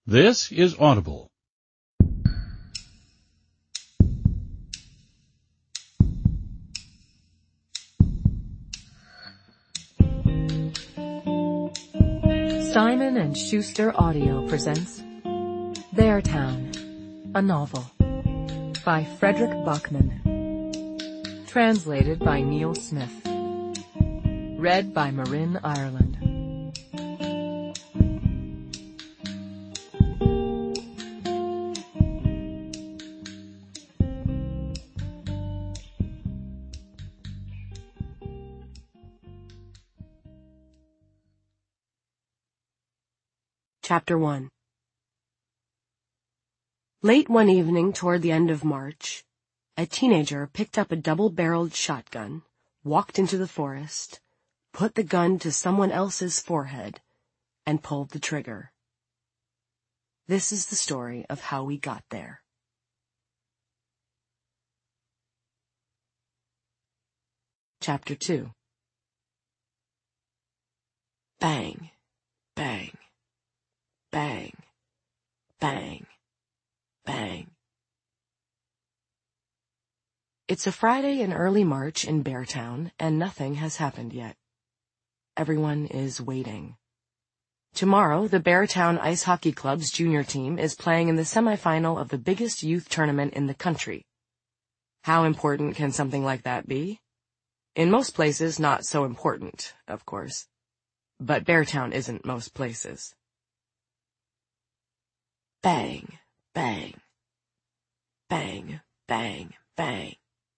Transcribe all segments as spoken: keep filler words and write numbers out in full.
This is Audible. Simon and Schuster Audio presents Beartown, a novel by Frederick Buckman. Translated by Neil Smith. Read by Marin Ireland. Chapter one. Late one evening toward the end of March, a teenager picked up a double-barreled shotgun, walked into the forest, put the gun to someone else's forehead, and pulled the trigger. This is the story of how we got there. Chapter two. Bang, bang. Bang, bang, bang. It's a Friday in early March in Beartown, and nothing has happened yet. Everyone is waiting. Tomorrow, the Beartown Ice Hockey Club's junior team is playing in the semifinal of the biggest youth tournament in the country. How important can something like that be? In most places, not so important, of course. But Beartown isn't most places. Bang, bang, bang, bang, bang.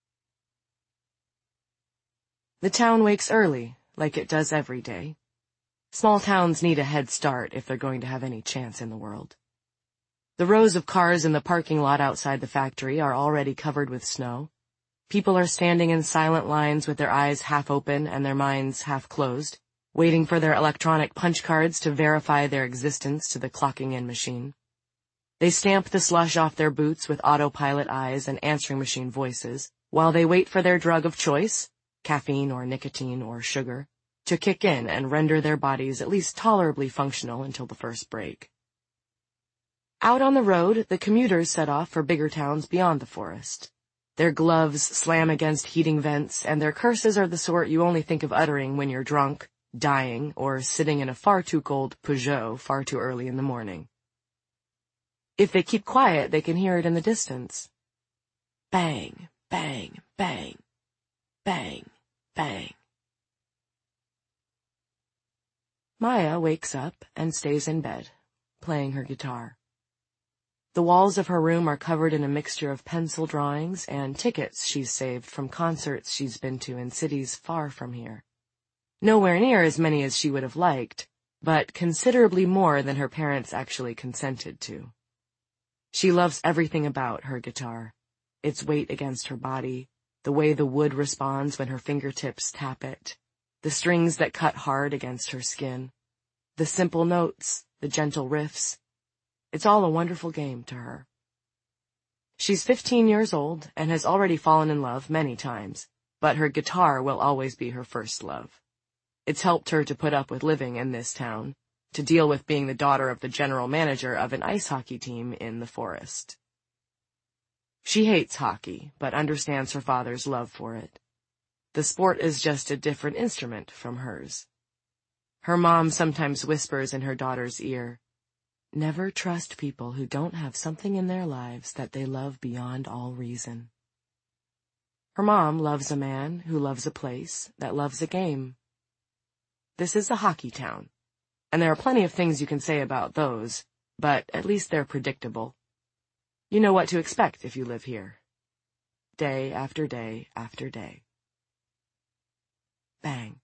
The town wakes early, like it does every day. Small towns need a head start if they're going to have any chance in the world. The rows of cars in the parking lot outside the factory are already covered with snow. People are standing in silent lines with their eyes half open and their minds half closed, waiting for their electronic punch cards to verify their existence to the clocking-in machine. They stamp the slush off their boots with autopilot eyes and answering machine voices, while they wait for their drug of choice, caffeine or nicotine or sugar, to kick in and render their bodies at least tolerably functional until the first break. Out on the road, the commuters set off for bigger towns beyond the forest. Their gloves slam against heating vents, and their curses are the sort you only think of uttering when you're drunk, dying, or sitting in a far too cold Peugeot far too early in the morning. If they keep quiet, they can hear it in the distance. Bang, bang, bang, bang, bang. Maya wakes up and stays in bed, playing her guitar. The walls of her room are covered in a mixture of pencil drawings and tickets she's saved from concerts she's been to in cities far from here. Nowhere near as many as she would have liked, but considerably more than her parents actually consented to. She loves everything about her guitar, its weight against her body, the way the wood responds when her fingertips tap it, the strings that cut hard against her skin, the simple notes, the gentle riffs. It's all a wonderful game to her. She's fifteen years old and has already fallen in love many times, but her guitar will always be her first love. It's helped her to put up with living in this town, to deal with being the daughter of the general manager of an ice hockey team in the forest. She hates hockey, but understands her father's love for it. The sport is just a different instrument from hers. Her mom sometimes whispers in her daughter's ear, "Never trust people who don't have something in their lives that they love beyond all reason." Her mom loves a man who loves a place that loves a game. This is a hockey town. And there are plenty of things you can say about those, but at least they're predictable. You know what to expect if you live here. Day after day after day. Bang.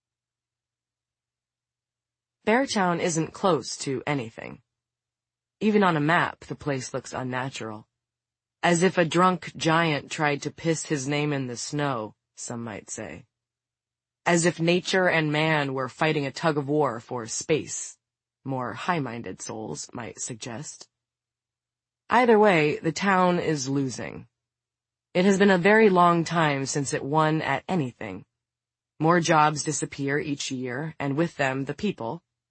Beartown isn't close to anything. Even on a map, the place looks unnatural. As if a drunk giant tried to piss his name in the snow, some might say. As if nature and man were fighting a tug-of-war for space, more high-minded souls might suggest. Either way, the town is losing. It has been a very long time since it won at anything. More jobs disappear each year, and with them the people,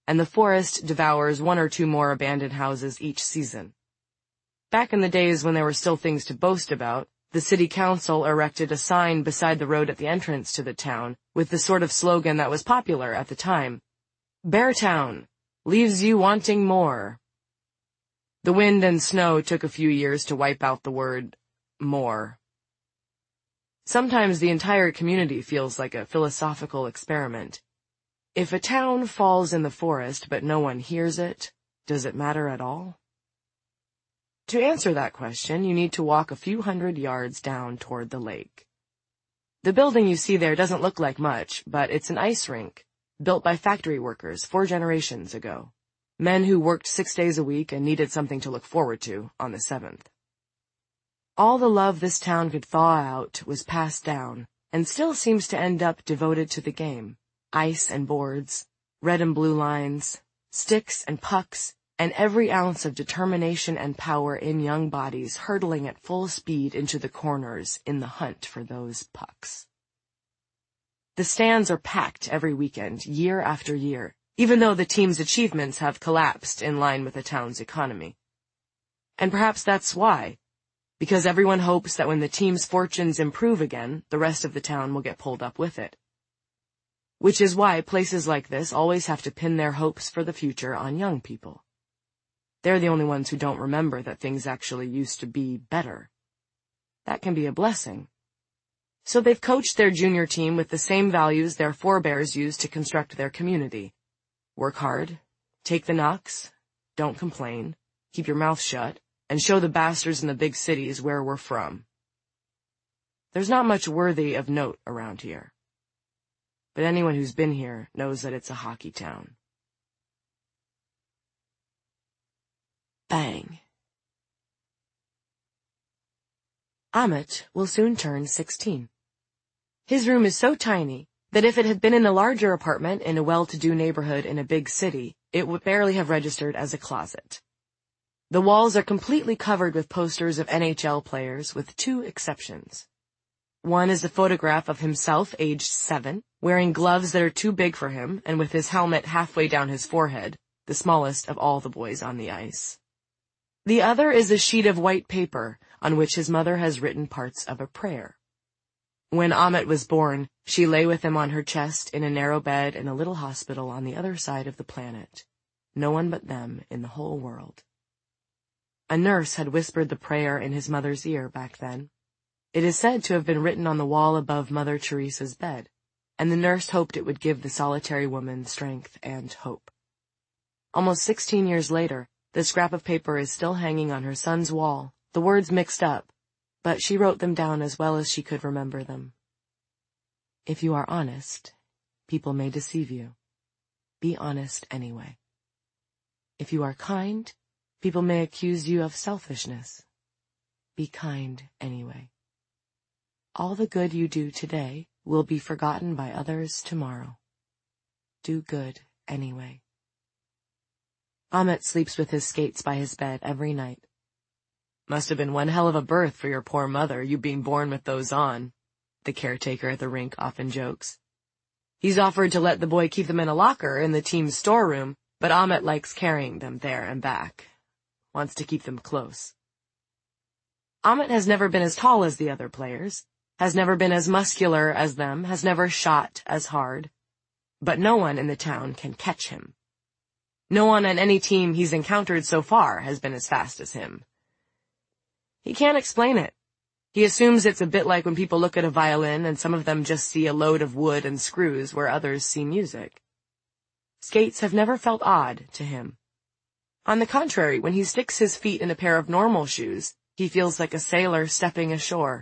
and the forest devours one or two more abandoned houses each season. Back in the days when there were still things to boast about, the city council erected a sign beside the road at the entrance to the town with the sort of slogan that was popular at the time: "Beartown, leaves you wanting more." The wind and snow took a few years to wipe out the word more. Sometimes the entire community feels like a philosophical experiment. If a town falls in the forest but no one hears it, does it matter at all? To answer that question, you need to walk a few hundred yards down toward the lake. The building you see there doesn't look like much, but it's an ice rink, built by factory workers four generations ago. Men who worked six days a week and needed something to look forward to on the seventh. All the love this town could thaw out was passed down, and still seems to end up devoted to the game. Ice and boards, red and blue lines, sticks and pucks, and every ounce of determination and power in young bodies hurtling at full speed into the corners in the hunt for those pucks. The stands are packed every weekend, year after year, even though the team's achievements have collapsed in line with the town's economy. And perhaps that's why, because everyone hopes that when the team's fortunes improve again, the rest of the town will get pulled up with it. Which is why places like this always have to pin their hopes for the future on young people. They're the only ones who don't remember that things actually used to be better. That can be a blessing. So they've coached their junior team with the same values their forebears used to construct their community. Work hard, take the knocks, don't complain, keep your mouth shut, and show the bastards in the big cities where we're from. There's not much worthy of note around here. But anyone who's been here knows that it's a hockey town. Bang. Amit will soon turn sixteen. His room is so tiny that if it had been in a larger apartment in a well-to-do neighborhood in a big city, it would barely have registered as a closet. The walls are completely covered with posters of N H L players, with two exceptions. One is a photograph of himself, aged seven, wearing gloves that are too big for him and with his helmet halfway down his forehead, the smallest of all the boys on the ice. The other is a sheet of white paper on which his mother has written parts of a prayer. When Amit was born, she lay with him on her chest in a narrow bed in a little hospital on the other side of the planet. No one but them in the whole world. A nurse had whispered the prayer in his mother's ear back then. It is said to have been written on the wall above Mother Teresa's bed, and the nurse hoped it would give the solitary woman strength and hope. Almost sixteen years later, the scrap of paper is still hanging on her son's wall, the words mixed up, but she wrote them down as well as she could remember them. If you are honest, people may deceive you. Be honest anyway. If you are kind, people may accuse you of selfishness. Be kind anyway. All the good you do today will be forgotten by others tomorrow. Do good anyway. Amit sleeps with his skates by his bed every night. Must have been one hell of a birth for your poor mother, you being born with those on, the caretaker at the rink often jokes. He's offered to let the boy keep them in a locker in the team's storeroom, but Amit likes carrying them there and back. Wants to keep them close. Amit has never been as tall as the other players, has never been as muscular as them, has never shot as hard. But no one in the town can catch him. No one on any team he's encountered so far has been as fast as him. He can't explain it. He assumes it's a bit like when people look at a violin and some of them just see a load of wood and screws where others see music. Skates have never felt odd to him. On the contrary, when he sticks his feet in a pair of normal shoes, he feels like a sailor stepping ashore.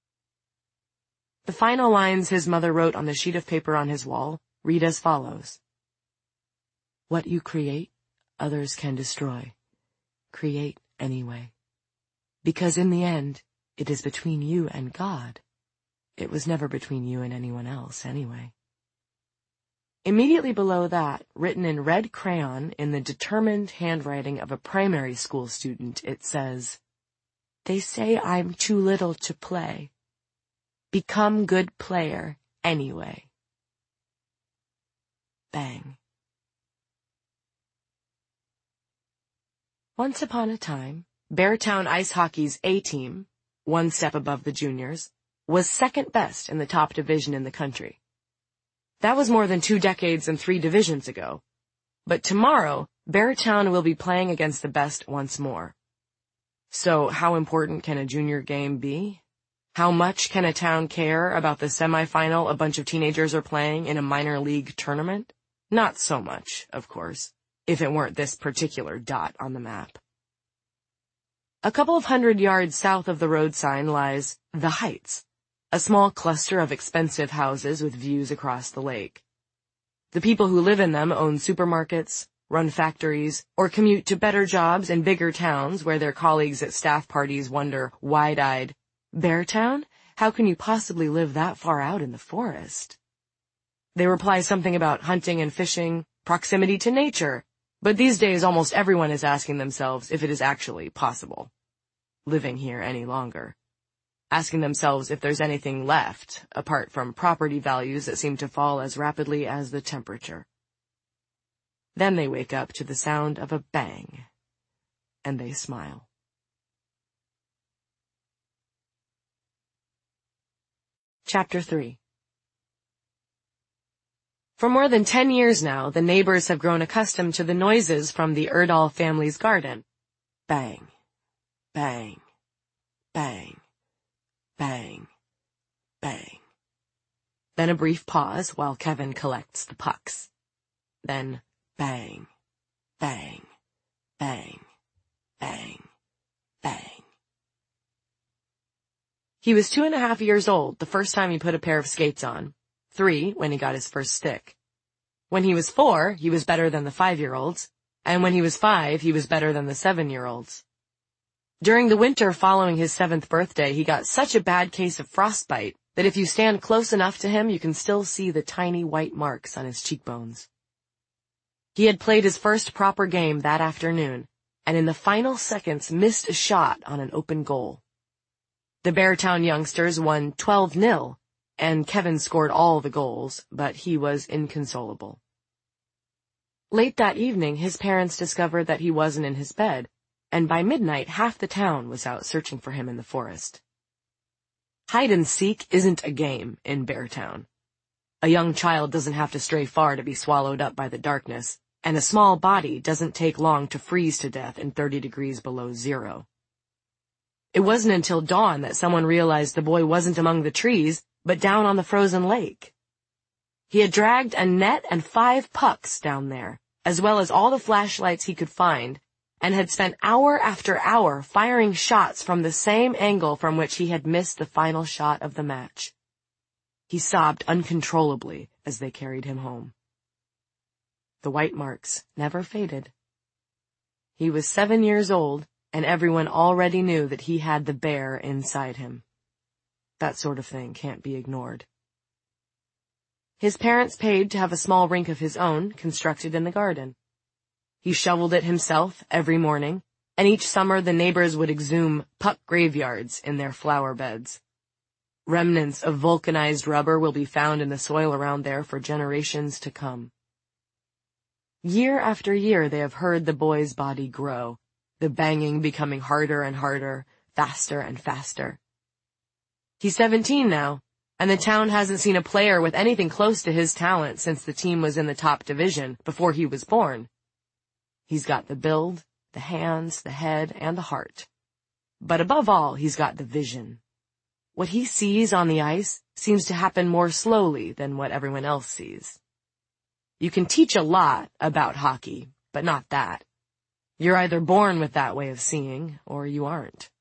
The final lines his mother wrote on the sheet of paper on his wall read as follows. What you create, others can destroy. Create anyway. Because in the end, it is between you and God. It was never between you and anyone else anyway. Immediately below that, written in red crayon in the determined handwriting of a primary school student, it says, They say I'm too little to play. Become good player anyway. Bang. Once upon a time, Beartown Ice Hockey's A team, one step above the juniors, was second best in the top division in the country. That was more than two decades and three divisions ago. But tomorrow, Beartown will be playing against the best once more. So how important can a junior game be? How much can a town care about the semifinal a bunch of teenagers are playing in a minor league tournament? Not so much, of course, if it weren't this particular dot on the map. A couple of hundred yards south of the road sign lies The Heights, a small cluster of expensive houses with views across the lake. The people who live in them own supermarkets, run factories, or commute to better jobs in bigger towns where their colleagues at staff parties wonder, wide-eyed, "Beartown? How can you possibly live that far out in the forest?" They reply something about hunting and fishing, proximity to nature, but these days almost everyone is asking themselves if it is actually possible, living here any longer. Asking themselves if there's anything left, apart from property values that seem to fall as rapidly as the temperature. Then they wake up to the sound of a bang, and they smile. Chapter three. For more than ten years now, the neighbors have grown accustomed to the noises from the Erdahl family's garden. Bang, bang, bang, bang, bang. Then a brief pause while Kevin collects the pucks. Then bang, bang, bang, bang, bang. He was two and a half years old the first time he put a pair of skates on, three when he got his first stick. When he was four, he was better than the five-year-olds, and when he was five, he was better than the seven-year-olds. During the winter following his seventh birthday, he got such a bad case of frostbite that if you stand close enough to him, you can still see the tiny white marks on his cheekbones. He had played his first proper game that afternoon, and in the final seconds missed a shot on an open goal. The Beartown youngsters won twelve nil, and Kevin scored all the goals, but he was inconsolable. Late that evening, his parents discovered that he wasn't in his bed, and by midnight half the town was out searching for him in the forest. Hide and seek isn't a game in Beartown. A young child doesn't have to stray far to be swallowed up by the darkness, and a small body doesn't take long to freeze to death in thirty degrees below zero. It wasn't until dawn that someone realized the boy wasn't among the trees, but down on the frozen lake. He had dragged a net and five pucks down there, as well as all the flashlights he could find, and had spent hour after hour firing shots from the same angle from which he had missed the final shot of the match. He sobbed uncontrollably as they carried him home. The white marks never faded. He was seven years old, and everyone already knew that he had the bear inside him. That sort of thing can't be ignored. His parents paid to have a small rink of his own constructed in the garden. He shoveled it himself every morning, and each summer the neighbors would exhume puck graveyards in their flower beds. Remnants of vulcanized rubber will be found in the soil around there for generations to come. Year after year they have heard the boy's body grow, the banging becoming harder and harder, faster and faster. He's seventeen now, and the town hasn't seen a player with anything close to his talent since the team was in the top division before he was born. He's got the build, the hands, the head, and the heart. But above all, he's got the vision. What he sees on the ice seems to happen more slowly than what everyone else sees. You can teach a lot about hockey, but not that. You're either born with that way of seeing, or you aren't.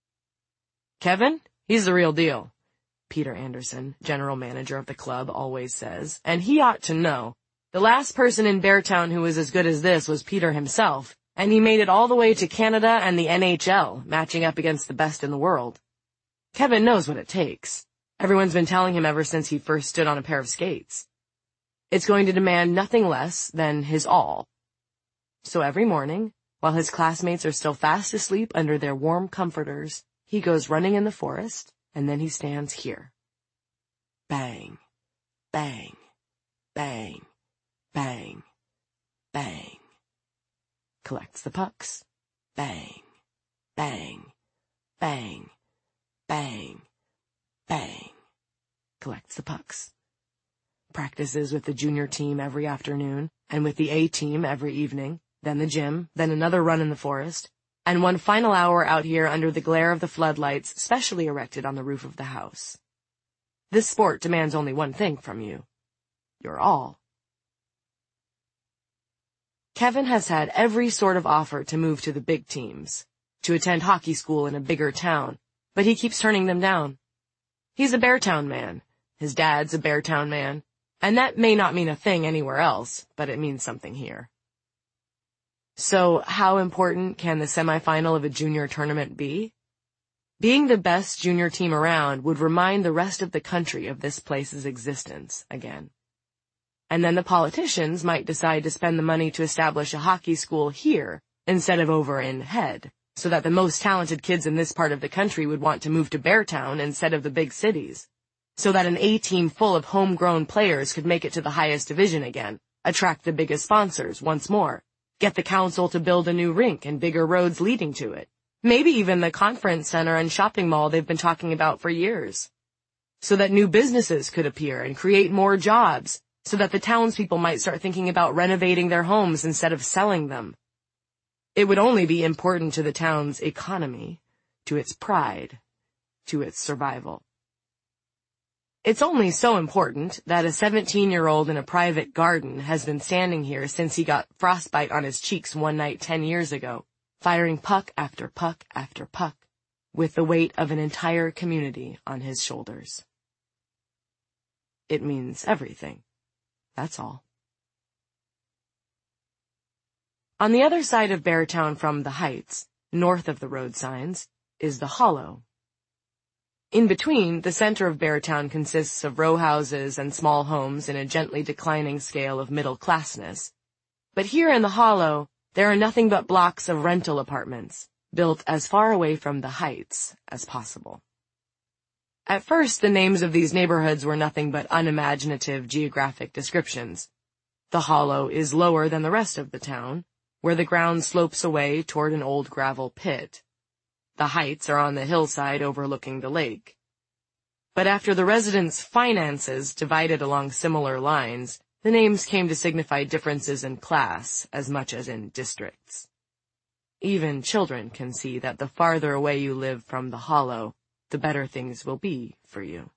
Kevin? He's the real deal, Peter Anderson, general manager of the club, always says, and he ought to know. The last person in Beartown who was as good as this was Peter himself, and he made it all the way to Canada and the N H L, matching up against the best in the world. Kevin knows what it takes. Everyone's been telling him ever since he first stood on a pair of skates. It's going to demand nothing less than his all. So every morning, while his classmates are still fast asleep under their warm comforters, he goes running in the forest, and then he stands here. Bang, bang, bang, bang, bang. Collects the pucks. Bang, bang, bang, bang, bang. Collects the pucks. Practices with the junior team every afternoon, and with the A team every evening, then the gym, then another run in the forest, and one final hour out here under the glare of the floodlights specially erected on the roof of the house. This sport demands only one thing from you. Your all. Kevin has had every sort of offer to move to the big teams, to attend hockey school in a bigger town, but he keeps turning them down. He's a Beartown man. His dad's a Beartown man, and that may not mean a thing anywhere else, but it means something here. So how important can the semifinal of a junior tournament be? Being the best junior team around would remind the rest of the country of this place's existence again. And then the politicians might decide to spend the money to establish a hockey school here instead of over in Head, so that the most talented kids in this part of the country would want to move to Beartown instead of the big cities, so that an A-team full of homegrown players could make it to the highest division again, attract the biggest sponsors once more, get the council to build a new rink and bigger roads leading to it, maybe even the conference center and shopping mall they've been talking about for years, so that new businesses could appear and create more jobs, so that the townspeople might start thinking about renovating their homes instead of selling them. It would only be important to the town's economy, to its pride, to its survival. It's only so important that a seventeen-year-old in a private garden has been standing here since he got frostbite on his cheeks one night ten years ago, firing puck after puck after puck, with the weight of an entire community on his shoulders. It means everything. That's all. On the other side of Beartown from the Heights, north of the road signs, is the Hollow. In between, the center of Beartown consists of row houses and small homes in a gently declining scale of middle-classness. But here in the Hollow, there are nothing but blocks of rental apartments, built as far away from the Heights as possible. At first, the names of these neighborhoods were nothing but unimaginative geographic descriptions. The Hollow is lower than the rest of the town, where the ground slopes away toward an old gravel pit. The Heights are on the hillside overlooking the lake. But after the residents' finances divided along similar lines, the names came to signify differences in class as much as in districts. Even children can see that the farther away you live from the Hollow, the better things will be for you.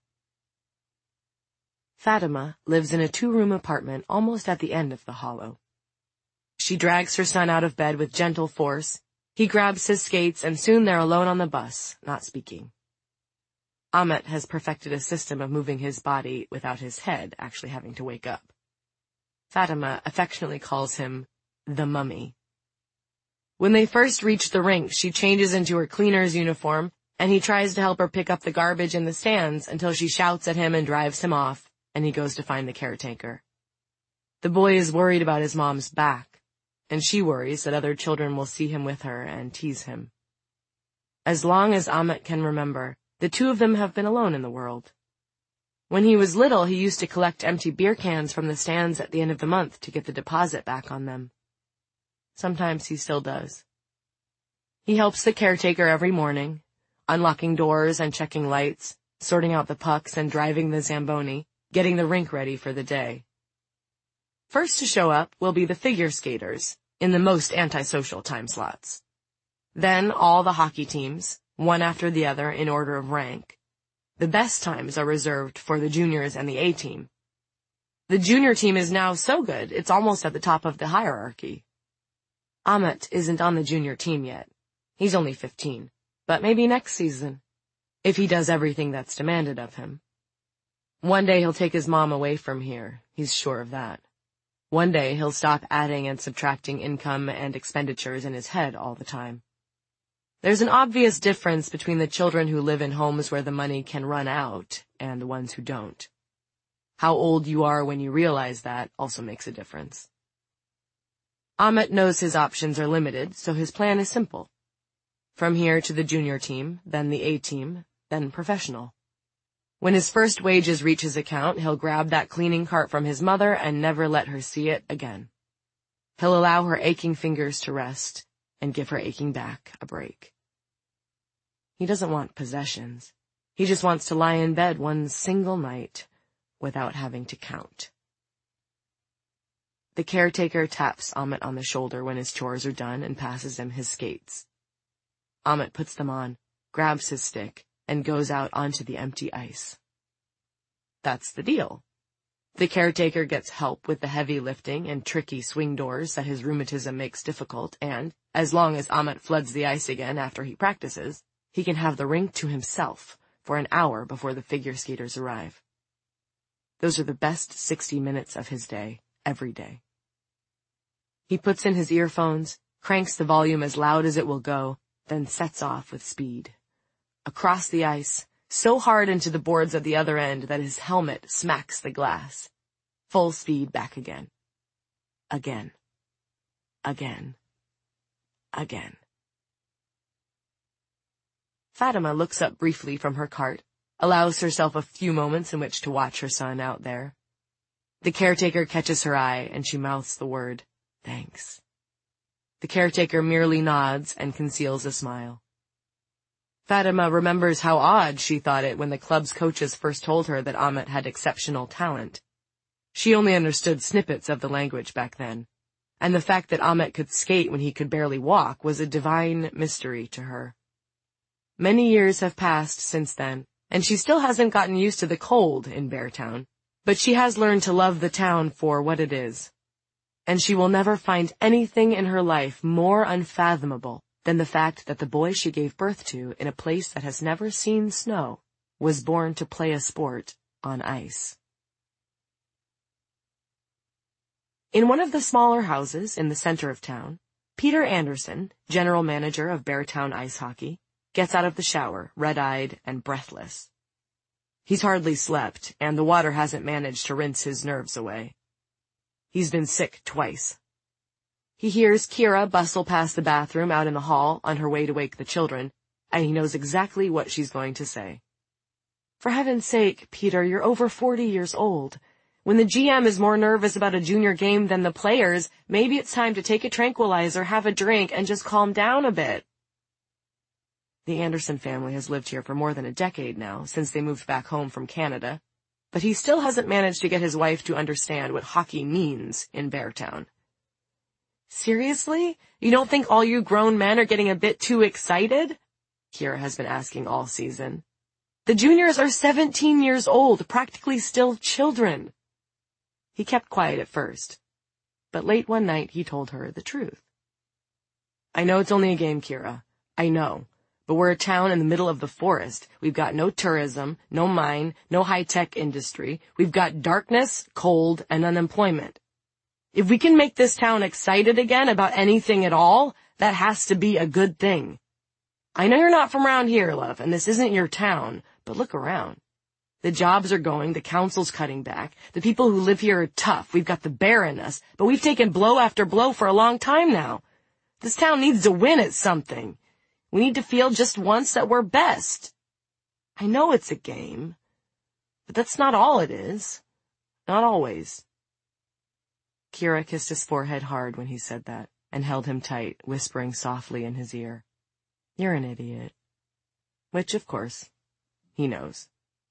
Fatima lives in a two-room apartment almost at the end of the Hollow. She drags her son out of bed with gentle force. He grabs his skates, and soon they're alone on the bus, not speaking. Ahmet has perfected a system of moving his body without his head actually having to wake up. Fatima affectionately calls him the mummy. When they first reach the rink, she changes into her cleaner's uniform, and he tries to help her pick up the garbage in the stands until she shouts at him and drives him off, and he goes to find the caretaker. The boy is worried about his mom's back, and she worries that other children will see him with her and tease him. As long as Ahmet can remember, the two of them have been alone in the world. When he was little, he used to collect empty beer cans from the stands at the end of the month to get the deposit back on them. Sometimes he still does. He helps the caretaker every morning, unlocking doors and checking lights, sorting out the pucks and driving the Zamboni, getting the rink ready for the day. First to show up will be the figure skaters, in the most antisocial time slots. Then all the hockey teams, one after the other in order of rank. The best times are reserved for the juniors and the A-team. The junior team is now so good, it's almost at the top of the hierarchy. Ahmet isn't on the junior team yet. He's only fifteen, but maybe next season, if he does everything that's demanded of him. One day he'll take his mom away from here, he's sure of that. One day he'll stop adding and subtracting income and expenditures in his head all the time. There's an obvious difference between the children who live in homes where the money can run out and the ones who don't. How old you are when you realize that also makes a difference. Ahmet knows his options are limited, so his plan is simple. From here to the junior team, then the A-team, then professional. When his first wages reach his account, he'll grab that cleaning cart from his mother and never let her see it again. He'll allow her aching fingers to rest, and give her aching back a break. He doesn't want possessions. He just wants to lie in bed one single night without having to count. The caretaker taps Amit on the shoulder when his chores are done and passes him his skates. Amit puts them on, grabs his stick, and goes out onto the empty ice. That's the deal. The caretaker gets help with the heavy lifting and tricky swing doors that his rheumatism makes difficult, and, as long as Amit floods the ice again after he practices, he can have the rink to himself for an hour before the figure skaters arrive. Those are the best sixty minutes of his day, every day. He puts in his earphones, cranks the volume as loud as it will go, then sets off with speed. Across the ice, so hard into the boards at the other end that his helmet smacks the glass. Full speed back again. Again. Again. Again. Fatima looks up briefly from her cart, allows herself a few moments in which to watch her son out there. The caretaker catches her eye, and she mouths the word, "Thanks." The caretaker merely nods and conceals a smile. Fatima remembers how odd she thought it when the club's coaches first told her that Amit had exceptional talent. She only understood snippets of the language back then, and the fact that Amit could skate when he could barely walk was a divine mystery to her. Many years have passed since then, and she still hasn't gotten used to the cold in Beartown, but she has learned to love the town for what it is. And she will never find anything in her life more unfathomable than the fact that the boy she gave birth to in a place that has never seen snow was born to play a sport on ice. In one of the smaller houses in the center of town, Peter Anderson, general manager of Beartown Ice Hockey, gets out of the shower, red-eyed and breathless. He's hardly slept, and the water hasn't managed to rinse his nerves away. He's been sick twice. He hears Kira bustle past the bathroom out in the hall on her way to wake the children, and he knows exactly what she's going to say. "For heaven's sake, Peter, you're over forty years old. When the G M is more nervous about a junior game than the players, maybe it's time to take a tranquilizer, have a drink, and just calm down a bit." The Anderson family has lived here for more than a decade now, since they moved back home from Canada, but he still hasn't managed to get his wife to understand what hockey means in Beartown. "Seriously? You don't think all you grown men are getting a bit too excited?" Kira has been asking all season. "The juniors are seventeen years old, practically still children." He kept quiet at first, but late one night he told her the truth. "I know it's only a game, Kira. I know. But we're a town in the middle of the forest. We've got no tourism, no mine, no high-tech industry. We've got darkness, cold, and unemployment. If we can make this town excited again about anything at all, that has to be a good thing. I know you're not from around here, love, and this isn't your town, but look around. The jobs are going, the council's cutting back, the people who live here are tough, we've got the bear in us, but we've taken blow after blow for a long time now. This town needs to win at something. We need to feel just once that we're best. I know it's a game, but that's not all it is. Not always." Kira kissed his forehead hard when he said that, and held him tight, whispering softly in his ear, "You're an idiot." Which, of course, he knows.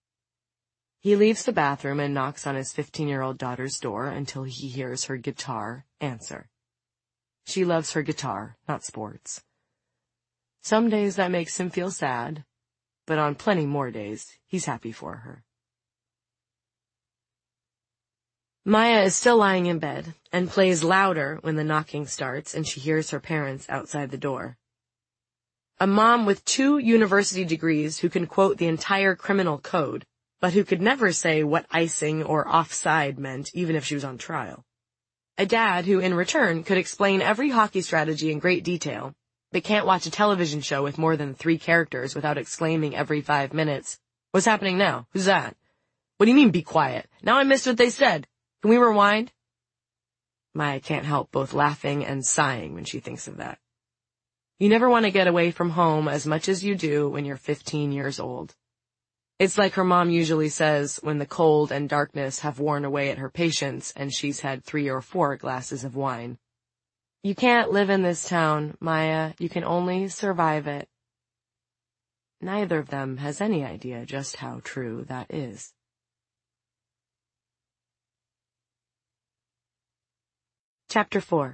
He leaves the bathroom and knocks on his fifteen-year-old daughter's door until he hears her guitar answer. She loves her guitar, not sports. Some days that makes him feel sad, but on plenty more days, he's happy for her. Maya is still lying in bed and plays louder when the knocking starts and she hears her parents outside the door. A mom with two university degrees who can quote the entire criminal code, but who could never say what icing or offside meant even if she was on trial. A dad who, in return, could explain every hockey strategy in great detail, but can't watch a television show with more than three characters without exclaiming every five minutes, "What's happening now? Who's that? What do you mean, be quiet? Now I missed what they said. Can we rewind?" Maya can't help both laughing and sighing when she thinks of that. You never want to get away from home as much as you do when you're fifteen years old. It's like her mom usually says when the cold and darkness have worn away at her patience and she's had three or four glasses of wine. You can't live in this town, Maya. You can only survive it. Neither of them has any idea just how true that is. Chapter four.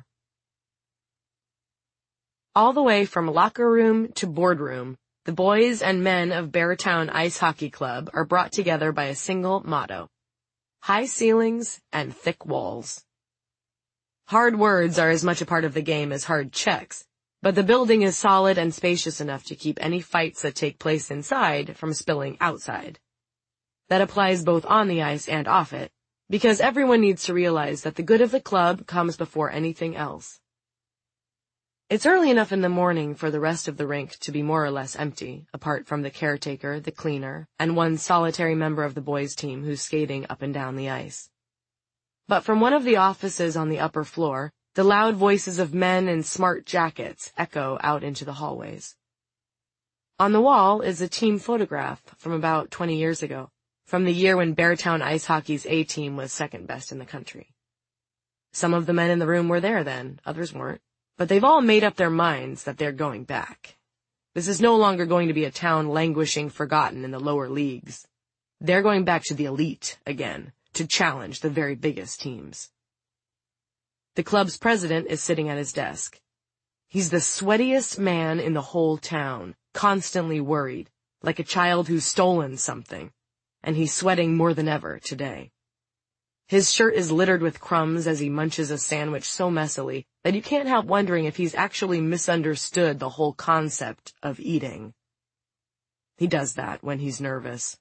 All the way from locker room to boardroom, the boys and men of Beartown Ice Hockey Club are brought together by a single motto: high ceilings and thick walls. Hard words are as much a part of the game as hard checks, but the building is solid and spacious enough to keep any fights that take place inside from spilling outside. That applies both on the ice and off it, because everyone needs to realize that the good of the club comes before anything else. It's early enough in the morning for the rest of the rink to be more or less empty, apart from the caretaker, the cleaner, and one solitary member of the boys' team who's skating up and down the ice. But from one of the offices on the upper floor, the loud voices of men in smart jackets echo out into the hallways. On the wall is a team photograph from about twenty years ago, from the year when Beartown Ice Hockey's A-team was second best in the country. Some of the men in the room were there then, others weren't, but they've all made up their minds that they're going back. This is no longer going to be a town languishing forgotten in the lower leagues. They're going back to the elite again, to challenge the very biggest teams. The club's president is sitting at his desk. He's the sweatiest man in the whole town, constantly worried, like a child who's stolen something, and he's sweating more than ever today. His shirt is littered with crumbs as he munches a sandwich so messily that you can't help wondering if he's actually misunderstood the whole concept of eating. He does that when he's nervous.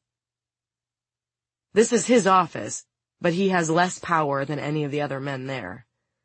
This is his office, but he has less power than any of the other men there.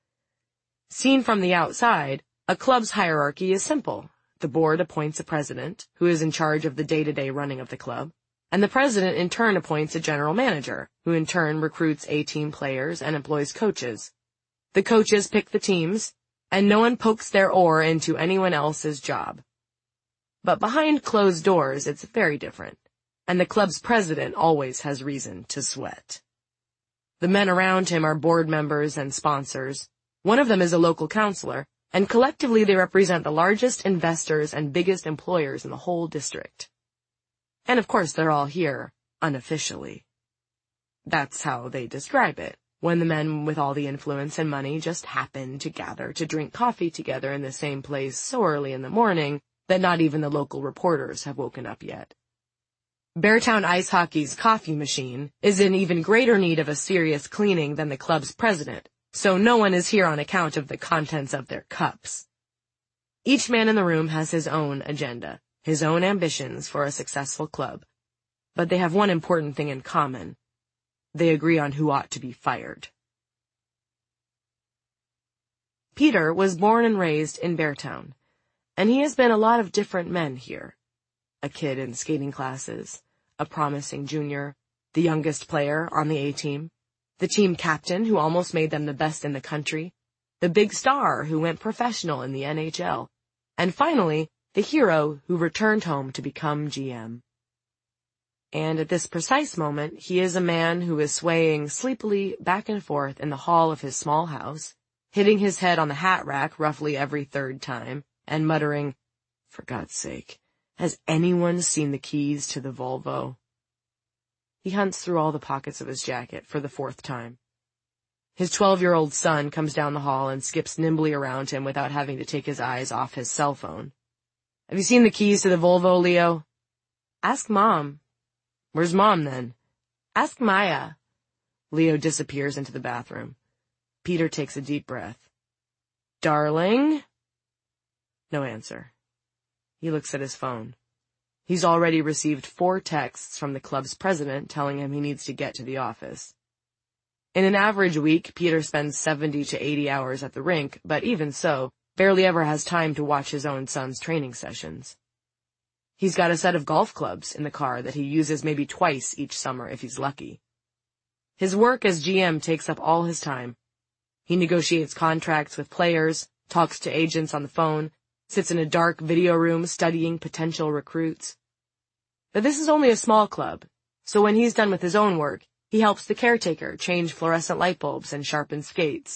Seen from the outside, a club's hierarchy is simple. The board appoints a president, who is in charge of the day-to-day running of the club, and the president in turn appoints a general manager, who in turn recruits A-team players and employs coaches. The coaches pick the teams, and no one pokes their oar into anyone else's job. But behind closed doors, it's very different, and the club's president always has reason to sweat. The men around him are board members and sponsors. One of them is a local councilor, and collectively they represent the largest investors and biggest employers in the whole district. And of course they're all here, unofficially. That's how they describe it, when the men with all the influence and money just happen to gather to drink coffee together in the same place so early in the morning that not even the local reporters have woken up yet. Beartown Ice Hockey's coffee machine is in even greater need of a serious cleaning than the club's president, so no one is here on account of the contents of their cups. Each man in the room has his own agenda, his own ambitions for a successful club, but they have one important thing in common. They agree on who ought to be fired. Peter was born and raised in Beartown, and he has been a lot of different men here. A kid in skating classes, a promising junior, the youngest player on the A-team, the team captain who almost made them the best in the country, the big star who went professional in the N H L, and finally, the hero who returned home to become G M. And at this precise moment, he is a man who is swaying sleepily back and forth in the hall of his small house, hitting his head on the hat rack roughly every third time, and muttering, "For God's sake, has anyone seen the keys to the Volvo?" He hunts through all the pockets of his jacket for the fourth time. His twelve-year-old son comes down the hall and skips nimbly around him without having to take his eyes off his cell phone. "Have you seen the keys to the Volvo, Leo?" "Ask Mom." "Where's Mom, then?" "Ask Maya." Leo disappears into the bathroom. Peter takes a deep breath. "Darling?" No answer. He looks at his phone. He's already received four texts from the club's president telling him he needs to get to the office. In an average week, Peter spends seventy to eighty hours at the rink, but even so, barely ever has time to watch his own son's training sessions. He's got a set of golf clubs in the car that he uses maybe twice each summer if he's lucky. His work as G M takes up all his time. He negotiates contracts with players, talks to agents on the phone, sits in a dark video room studying potential recruits. But this is only a small club, so when he's done with his own work, he helps the caretaker change fluorescent light bulbs and sharpen skates.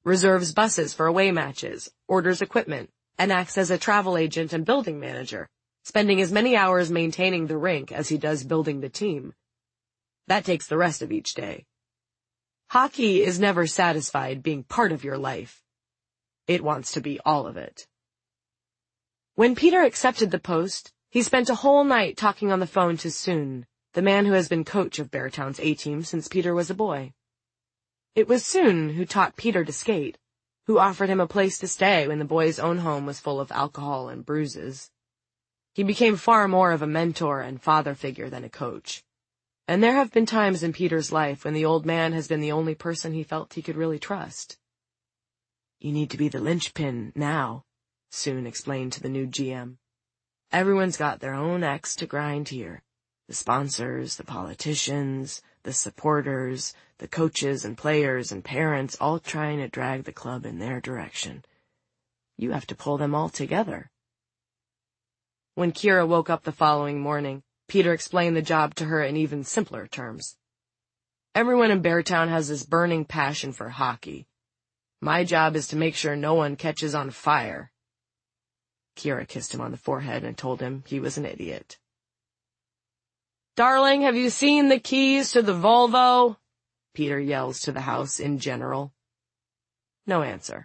reserves buses for away matches, orders equipment, and acts as a travel agent and building manager, spending as many hours maintaining the rink as he does building the team. That takes the rest of each day. Hockey is never satisfied being part of your life. It wants to be all of it. When Peter accepted the post, he spent a whole night talking on the phone to Soon, the man who has been coach of Beartown's A-team since Peter was a boy. It was Soon who taught Peter to skate, who offered him a place to stay when the boy's own home was full of alcohol and bruises. He became far more of a mentor and father figure than a coach. And there have been times in Peter's life when the old man has been the only person he felt he could really trust. "You need to be the linchpin now," Soon explained to the new G M. "Everyone's got their own axe to grind here. The sponsors, the politicians, the supporters, the coaches and players and parents all trying to drag the club in their direction. You have to pull them all together." When Kira woke up the following morning, Peter explained the job to her in even simpler terms. "Everyone in Beartown has this burning passion for hockey. My job is to make sure no one catches on fire." Kira kissed him on the forehead and told him he was an idiot. "Darling, have you seen the keys to the Volvo?" Peter yells to the house in general. No answer.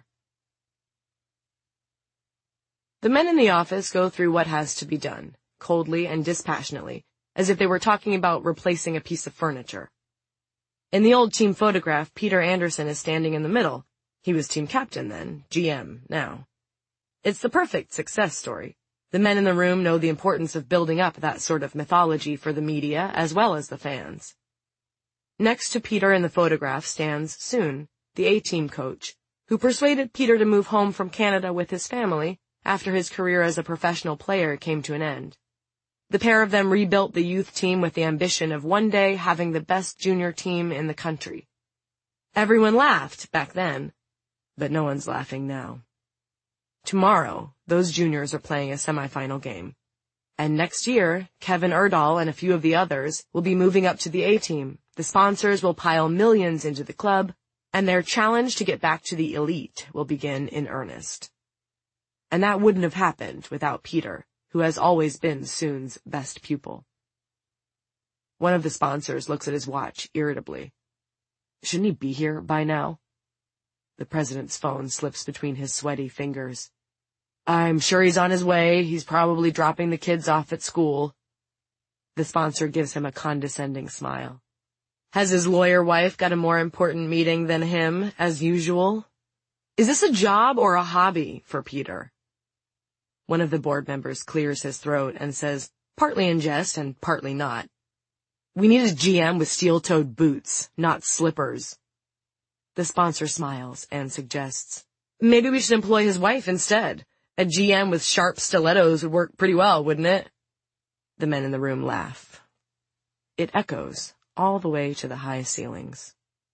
The men in the office go through what has to be done, coldly and dispassionately, as if they were talking about replacing a piece of furniture. In the old team photograph, Peter Anderson is standing in the middle. He was team captain then, G M now. It's the perfect success story. The men in the room know the importance of building up that sort of mythology for the media as well as the fans. Next to Peter in the photograph stands Soon, the A-team coach, who persuaded Peter to move home from Canada with his family after his career as a professional player came to an end. The pair of them rebuilt the youth team with the ambition of one day having the best junior team in the country. Everyone laughed back then, but no one's laughing now. Tomorrow, those juniors are playing a semifinal game. And next year, Kevin Erdahl and a few of the others will be moving up to the A-team. The sponsors will pile millions into the club, and their challenge to get back to the elite will begin in earnest. And that wouldn't have happened without Peter, who has always been Soon's best pupil. One of the sponsors looks at his watch irritably. Shouldn't he be here by now? The president's phone slips between his sweaty fingers. I'm sure he's on his way. He's probably dropping the kids off at school. The sponsor gives him a condescending smile. Has his lawyer wife got a more important meeting than him, as usual? Is this a job or a hobby for Peter? One of the board members clears his throat and says, partly in jest and partly not, We need a G M with steel-toed boots, not slippers. The sponsor smiles and suggests, Maybe we should employ his wife instead. A G M with sharp stilettos would work pretty well, wouldn't it? The men in the room laugh. It echoes all the way to the high ceilings.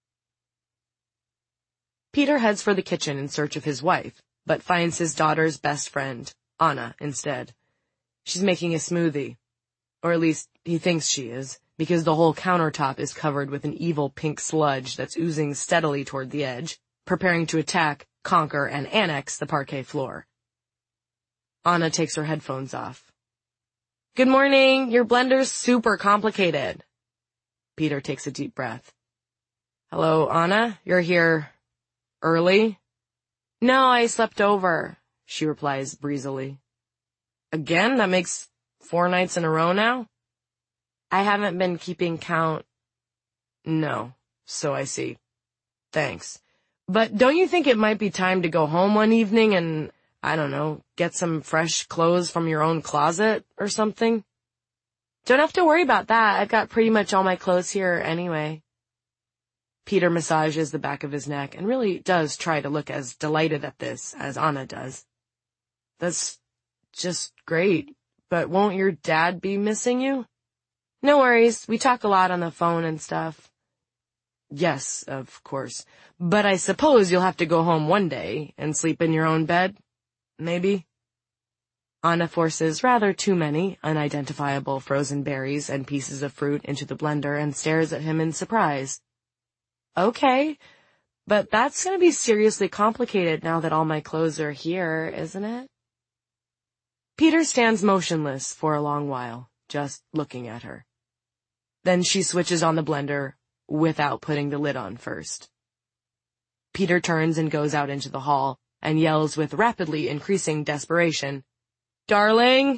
Peter heads for the kitchen in search of his wife, but finds his daughter's best friend, Anna, instead. She's making a smoothie. Or at least he thinks she is, because the whole countertop is covered with an evil pink sludge that's oozing steadily toward the edge, preparing to attack, conquer, and annex the parquet floor. Anna takes her headphones off. Good morning, your blender's super complicated. Peter takes a deep breath. Hello, Anna, you're here early? No, I slept over, she replies breezily. Again? That makes four nights in a row now? I haven't been keeping count. No, so I see. Thanks. But don't you think it might be time to go home one evening and, I don't know, get some fresh clothes from your own closet or something? Don't have to worry about that. I've got pretty much all my clothes here anyway. Peter massages the back of his neck and really does try to look as delighted at this as Anna does. That's just great, but won't your dad be missing you? No worries, we talk a lot on the phone and stuff. Yes, of course, but I suppose you'll have to go home one day and sleep in your own bed, maybe? Anna forces rather too many unidentifiable frozen berries and pieces of fruit into the blender and stares at him in surprise. Okay, But that's gonna be seriously complicated now that all my clothes are here, isn't it? Peter stands motionless for a long while, just looking at her. Then she switches on the blender without putting the lid on first. Peter turns and goes out into the hall and yells with rapidly increasing desperation, "Darling!"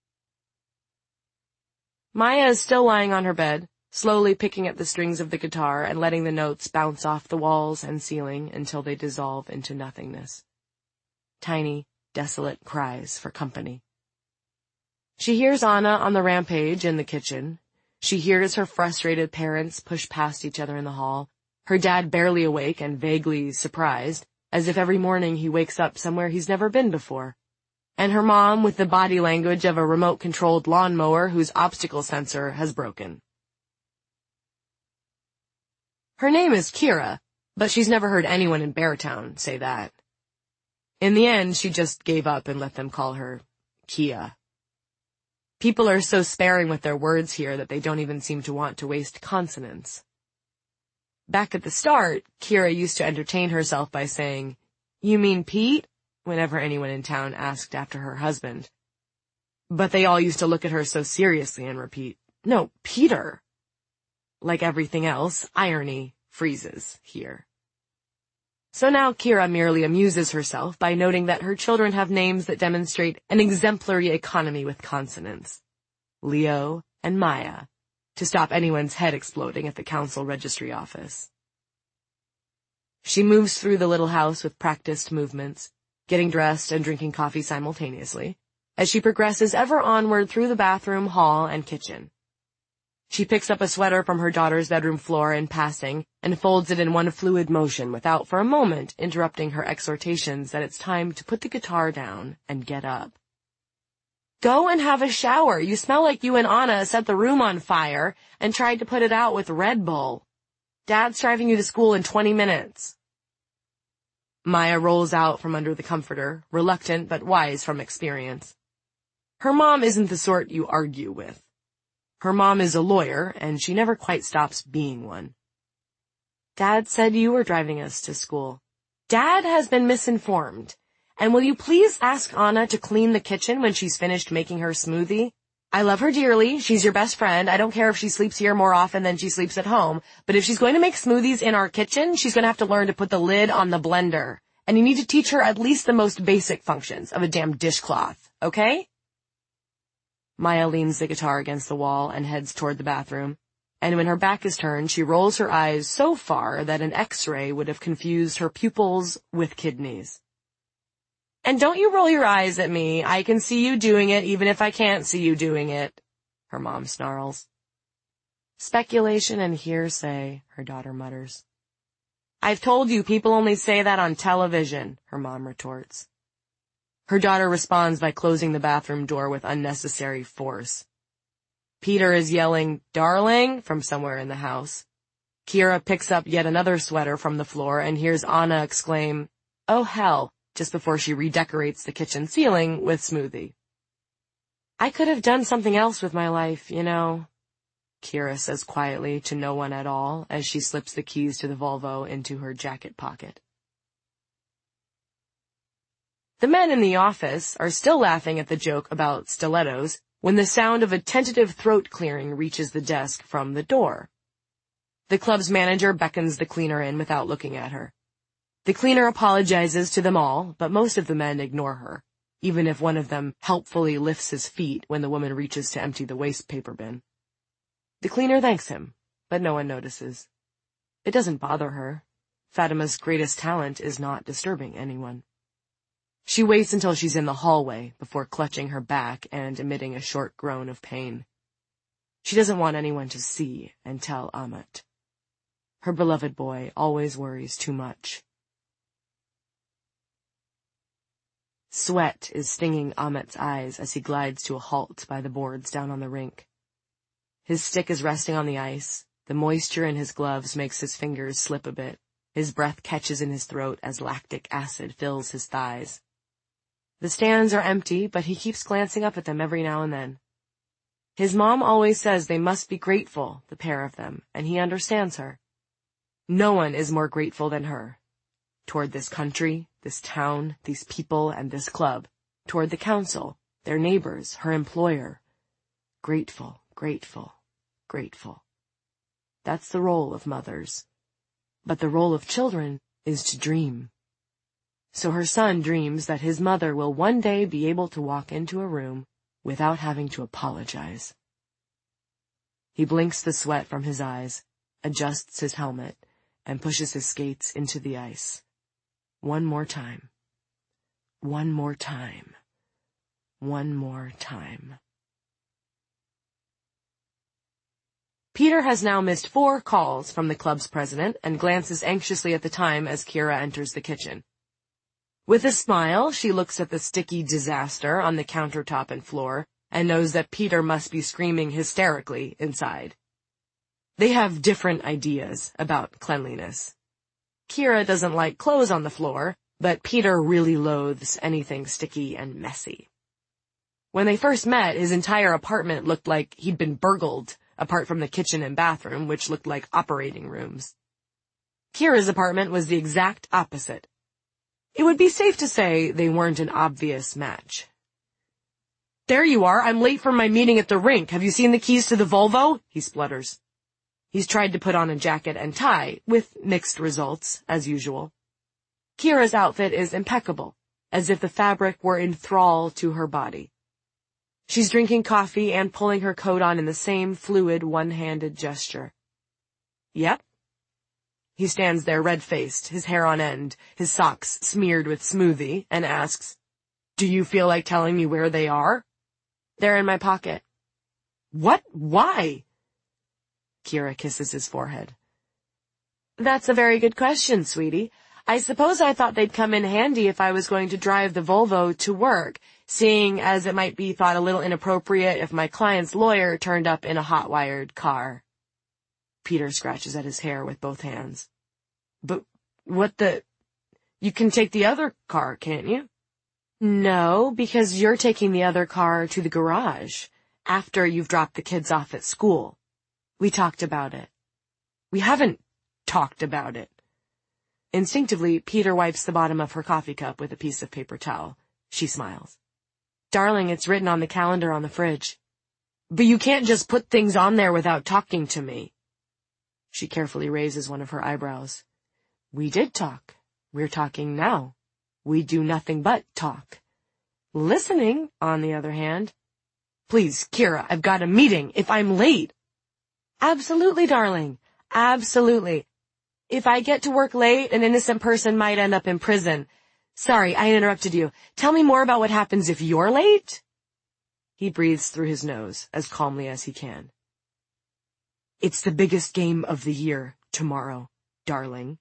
Maya is still lying on her bed, slowly picking at the strings of the guitar and letting the notes bounce off the walls and ceiling until they dissolve into nothingness. Tiny, desolate cries for company. She hears Anna on the rampage in the kitchen. She hears her frustrated parents push past each other in the hall, her dad barely awake and vaguely surprised, as if every morning he wakes up somewhere he's never been before, and her mom with the body language of a remote-controlled lawnmower whose obstacle sensor has broken. Her name is Kira, but she's never heard anyone in Beartown say that. In the end, she just gave up and let them call her Kia. People are so sparing with their words here that they don't even seem to want to waste consonants. Back at the start, Kira used to entertain herself by saying, "You mean Pete?" whenever anyone in town asked after her husband. But they all used to look at her so seriously and repeat, "No, Peter." Like everything else, irony freezes here. So now Kira merely amuses herself by noting that her children have names that demonstrate an exemplary economy with consonants. Leo and Maya, to stop anyone's head exploding at the council registry office. She moves through the little house with practiced movements, getting dressed and drinking coffee simultaneously, as she progresses ever onward through the bathroom, hall, and kitchen. She picks up a sweater from her daughter's bedroom floor in passing and folds it in one fluid motion without for a moment interrupting her exhortations that it's time to put the guitar down and get up. "Go and have a shower. You smell like you and Anna set the room on fire and tried to put it out with Red Bull. Dad's driving you to school in twenty minutes. Maya rolls out from under the comforter, reluctant but wise from experience. Her mom isn't the sort you argue with. Her mom is a lawyer, and she never quite stops being one. "Dad said you were driving us to school." "Dad has been misinformed. And will you please ask Anna to clean the kitchen when she's finished making her smoothie? I love her dearly. She's your best friend. I don't care if she sleeps here more often than she sleeps at home. But if she's going to make smoothies in our kitchen, she's going to have to learn to put the lid on the blender. And you need to teach her at least the most basic functions of a damn dishcloth, okay?" Maya leans the guitar against the wall and heads toward the bathroom, and when her back is turned, she rolls her eyes so far that an X-ray would have confused her pupils with kidneys. "And don't you roll your eyes at me. I can see you doing it even if I can't see you doing it," her mom snarls. "Speculation and hearsay," her daughter mutters. "I've told you people only say that on television," her mom retorts. Her daughter responds by closing the bathroom door with unnecessary force. Peter is yelling, "Darling," from somewhere in the house. Kira picks up yet another sweater from the floor and hears Anna exclaim, "Oh hell," just before she redecorates the kitchen ceiling with smoothie. "I could have done something else with my life, you know," Kira says quietly to no one at all as she slips the keys to the Volvo into her jacket pocket. The men in the office are still laughing at the joke about stilettos when the sound of a tentative throat clearing reaches the desk from the door. The club's manager beckons the cleaner in without looking at her. The cleaner apologizes to them all, but most of the men ignore her, even if one of them helpfully lifts his feet when the woman reaches to empty the waste paper bin. The cleaner thanks him, but no one notices. It doesn't bother her. Fatima's greatest talent is not disturbing anyone. She waits until she's in the hallway before clutching her back and emitting a short groan of pain. She doesn't want anyone to see and tell Amit. Her beloved boy always worries too much. Sweat is stinging Amit's eyes as he glides to a halt by the boards down on the rink. His stick is resting on the ice. The moisture in his gloves makes his fingers slip a bit. His breath catches in his throat as lactic acid fills his thighs. The stands are empty, but he keeps glancing up at them every now and then. His mom always says they must be grateful, the pair of them, and he understands her. No one is more grateful than her. Toward this country, this town, these people, and this club. Toward the council, their neighbors, her employer. Grateful, grateful, grateful. That's the role of mothers. But the role of children is to dream. So her son dreams that his mother will one day be able to walk into a room without having to apologize. He blinks the sweat from his eyes, adjusts his helmet, and pushes his skates into the ice. One more time. One more time. One more time. Peter has now missed four calls from the club's president and glances anxiously at the time as Kira enters the kitchen. With a smile, she looks at the sticky disaster on the countertop and floor and knows that Peter must be screaming hysterically inside. They have different ideas about cleanliness. Kira doesn't like clothes on the floor, but Peter really loathes anything sticky and messy. When they first met, his entire apartment looked like he'd been burgled, apart from the kitchen and bathroom, which looked like operating rooms. Kira's apartment was the exact opposite. It would be safe to say they weren't an obvious match. "There you are, I'm late for my meeting at the rink. Have you seen the keys to the Volvo?" he splutters. He's tried to put on a jacket and tie, with mixed results, as usual. Kira's outfit is impeccable, as if the fabric were in thrall to her body. She's drinking coffee and pulling her coat on in the same fluid, one-handed gesture. "Yep." He stands there red-faced, his hair on end, his socks smeared with smoothie, and asks, "Do you feel like telling me where they are?" "They're in my pocket." "What? Why?" Kira kisses his forehead. "That's a very good question, sweetie. I suppose I thought they'd come in handy if I was going to drive the Volvo to work, seeing as it might be thought a little inappropriate if my client's lawyer turned up in a hot-wired car." Peter scratches at his hair with both hands. "But what the... You can take the other car, can't you?" "No, because you're taking the other car to the garage, after you've dropped the kids off at school. We talked about it." "We haven't talked about it." Instinctively, Peter wipes the bottom of her coffee cup with a piece of paper towel. She smiles. "Darling, it's written on the calendar on the fridge." "But you can't just put things on there without talking to me." She carefully raises one of her eyebrows. "We did talk. We're talking now. We do nothing but talk. Listening, on the other hand." "Please, Kira, I've got a meeting. If I'm late..." "Absolutely, darling. Absolutely. If I get to work late, an innocent person might end up in prison. Sorry, I interrupted you. Tell me more about what happens if you're late." He breathes through his nose, as calmly as he can. "It's the biggest game of the year, tomorrow, darling."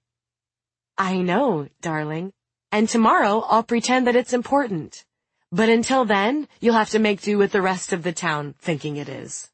"I know, darling. And tomorrow I'll pretend that it's important. But until then, you'll have to make do with the rest of the town thinking it is."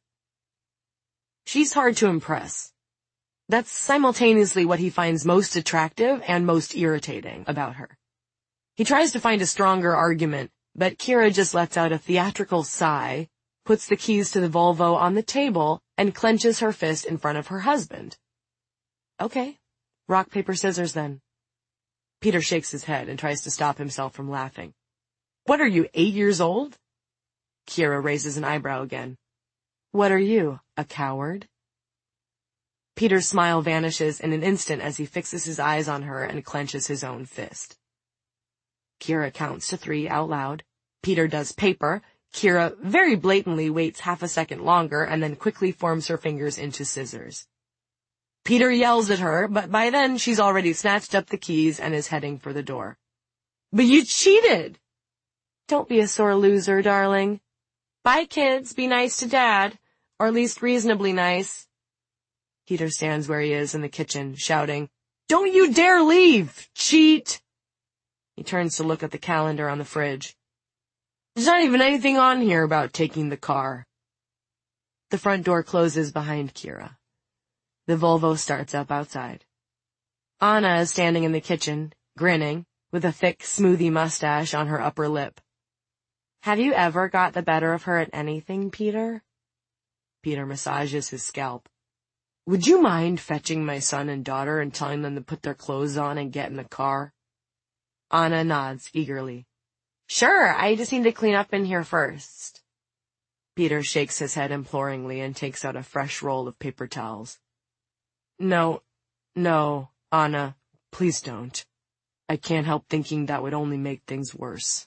She's hard to impress. That's simultaneously what he finds most attractive and most irritating about her. He tries to find a stronger argument, but Kira just lets out a theatrical sigh, puts the keys to the Volvo on the table, and clenches her fist in front of her husband. "Okay, rock, paper, scissors then." Peter shakes his head and tries to stop himself from laughing. "What are you, eight years old?" Kira raises an eyebrow again. "What are you, a coward?" Peter's smile vanishes in an instant as he fixes his eyes on her and clenches his own fist. Kira counts to three out loud. Peter does paper. Kira very blatantly waits half a second longer and then quickly forms her fingers into scissors. Peter yells at her, but by then she's already snatched up the keys and is heading for the door. "But you cheated!" "Don't be a sore loser, darling. Bye, kids. Be nice to Dad. Or at least reasonably nice." Peter stands where he is in the kitchen, shouting, "Don't you dare leave! Cheat!" He turns to look at the calendar on the fridge. "There's not even anything on here about taking the car." The front door closes behind Kira. The Volvo starts up outside. Anna is standing in the kitchen, grinning, with a thick smoothie mustache on her upper lip. "Have you ever got the better of her at anything, Peter?" Peter massages his scalp. Would you mind fetching my son and daughter and telling them to put their clothes on and get in the car? Anna nods eagerly. Sure, I just need to clean up in here first. Peter shakes his head imploringly and takes out a fresh roll of paper towels. No, no, Anna, please don't. I can't help thinking that would only make things worse.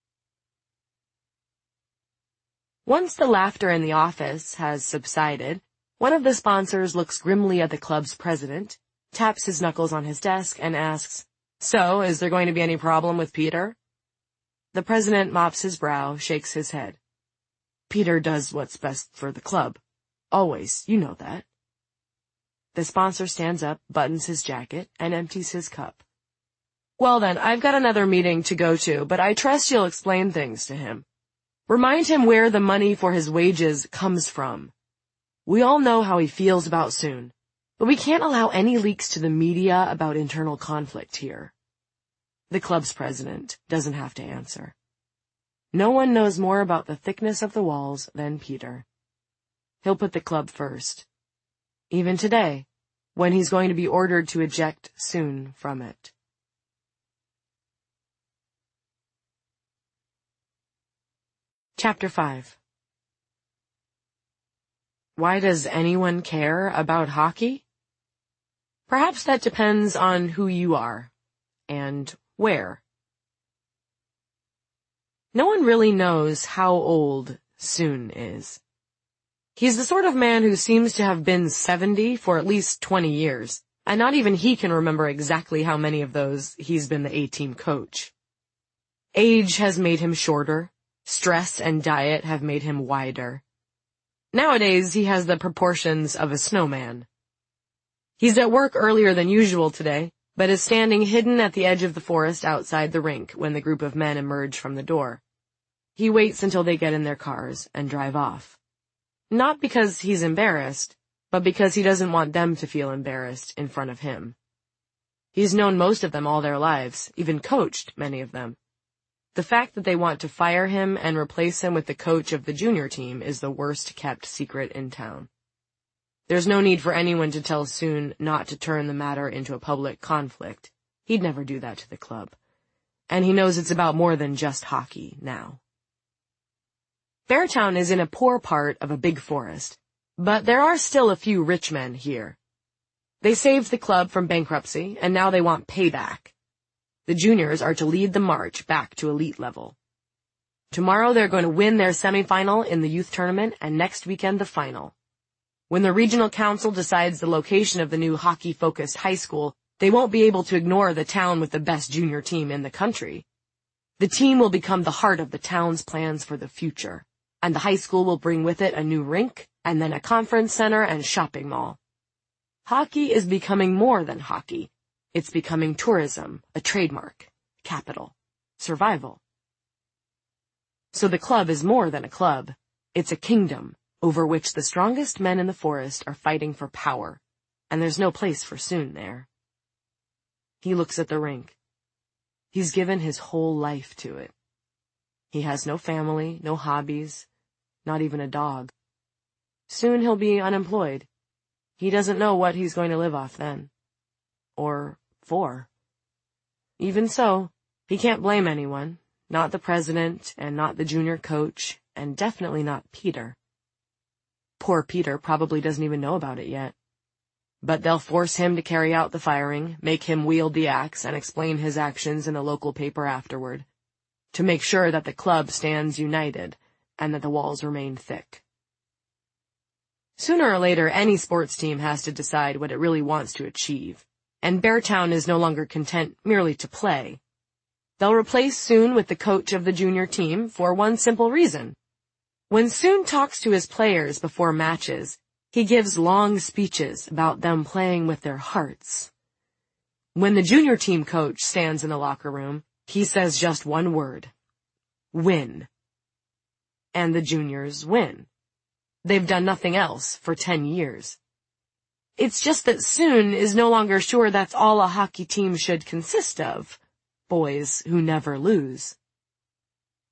Once the laughter in the office has subsided, one of the sponsors looks grimly at the club's president, taps his knuckles on his desk, and asks, So, is there going to be any problem with Peter? The president mops his brow, shakes his head. Peter does what's best for the club. Always, you know that. The sponsor stands up, buttons his jacket, and empties his cup. Well then, I've got another meeting to go to, but I trust you'll explain things to him. Remind him where the money for his wages comes from. We all know how he feels about Soon, but we can't allow any leaks to the media about internal conflict here. The club's president doesn't have to answer. No one knows more about the thickness of the walls than Peter. He'll put the club first. Even today, when he's going to be ordered to eject Soon from it. Chapter five. Why does anyone care about hockey? Perhaps that depends on who you are, and where. No one really knows how old Soon is. He's the sort of man who seems to have been seventy for at least twenty years, and not even he can remember exactly how many of those he's been the A-team coach. Age has made him shorter. Stress and diet have made him wider. Nowadays, he has the proportions of a snowman. He's at work earlier than usual today, but is standing hidden at the edge of the forest outside the rink when the group of men emerge from the door. He waits until they get in their cars and drive off. Not because he's embarrassed, but because he doesn't want them to feel embarrassed in front of him. He's known most of them all their lives, even coached many of them. The fact that they want to fire him and replace him with the coach of the junior team is the worst-kept secret in town. There's no need for anyone to tell Soon not to turn the matter into a public conflict. He'd never do that to the club. And he knows it's about more than just hockey now. Beartown is in a poor part of a big forest, but there are still a few rich men here. They saved the club from bankruptcy, and now they want payback. The juniors are to lead the march back to elite level. Tomorrow they're going to win their semifinal in the youth tournament and next weekend the final. When the regional council decides the location of the new hockey-focused high school, they won't be able to ignore the town with the best junior team in the country. The team will become the heart of the town's plans for the future, and the high school will bring with it a new rink and then a conference center and shopping mall. Hockey is becoming more than hockey. It's becoming tourism, a trademark, capital, survival. So the club is more than a club. It's a kingdom over which the strongest men in the forest are fighting for power, and there's no place for Soon there. He looks at the rink. He's given his whole life to it. He has no family, no hobbies, not even a dog. Soon he'll be unemployed. He doesn't know what he's going to live off then. Or for. Even so, he can't blame anyone, not the president, and not the junior coach, and definitely not Peter. Poor Peter probably doesn't even know about it yet. But they'll force him to carry out the firing, make him wield the axe, and explain his actions in the local paper afterward, to make sure that the club stands united, and that the walls remain thick. Sooner or later, any sports team has to decide what it really wants to achieve. And Beartown is no longer content merely to play. They'll replace Soon with the coach of the junior team for one simple reason. When Soon talks to his players before matches, he gives long speeches about them playing with their hearts. When the junior team coach stands in the locker room, he says just one word. Win. And the juniors win. They've done nothing else for ten years. It's just that Soon is no longer sure that's all a hockey team should consist of. Boys who never lose.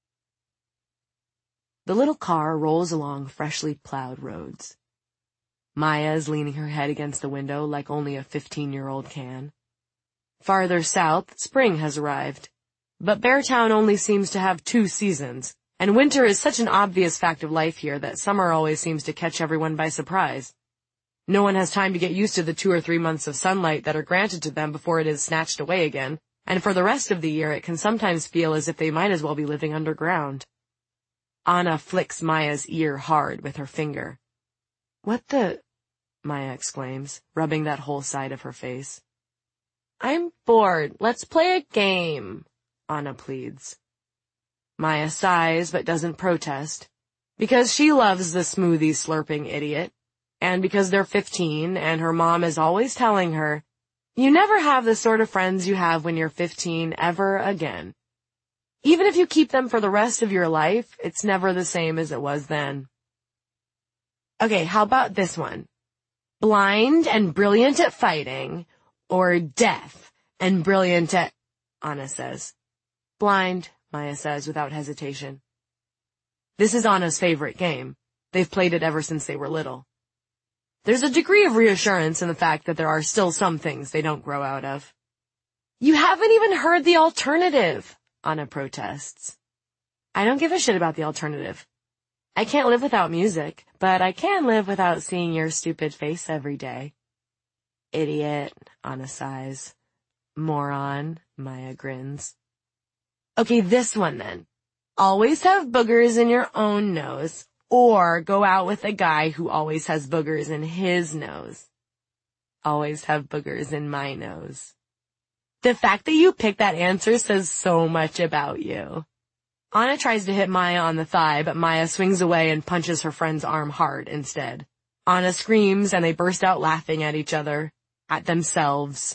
The little car rolls along freshly plowed roads. Maya is leaning her head against the window like only a fifteen-year-old can. Farther south, spring has arrived. But Beartown only seems to have two seasons, and winter is such an obvious fact of life here that summer always seems to catch everyone by surprise. No one has time to get used to the two or three months of sunlight that are granted to them before it is snatched away again, and for the rest of the year it can sometimes feel as if they might as well be living underground. Anna flicks Maya's ear hard with her finger. "What the—" Maya exclaims, rubbing that whole side of her face. "I'm bored. Let's play a game," Anna pleads. Maya sighs but doesn't protest, because she loves the smoothie-slurping idiot, and because they're fifteen and her mom is always telling her, "You never have the sort of friends you have when you're fifteen ever again. Even if you keep them for the rest of your life, it's never the same as it was then." Okay, how about this one? Blind and brilliant at fighting, or deaf and brilliant at... Anna says. Blind, Maya says without hesitation. This is Anna's favorite game. They've played it ever since they were little. There's a degree of reassurance in the fact that there are still some things they don't grow out of. "You haven't even heard the alternative," Anna protests. "I don't give a shit about the alternative. I can't live without music, but I can live without seeing your stupid face every day." "Idiot," Anna sighs. "Moron," Maya grins. Okay, this one then. Always have boogers in your own nose, or go out with a guy who always has boogers in his nose. Always have boogers in my nose. The fact that you picked that answer says so much about you. Anna tries to hit Maya on the thigh, but Maya swings away and punches her friend's arm hard instead. Anna screams and they burst out laughing at each other, at themselves.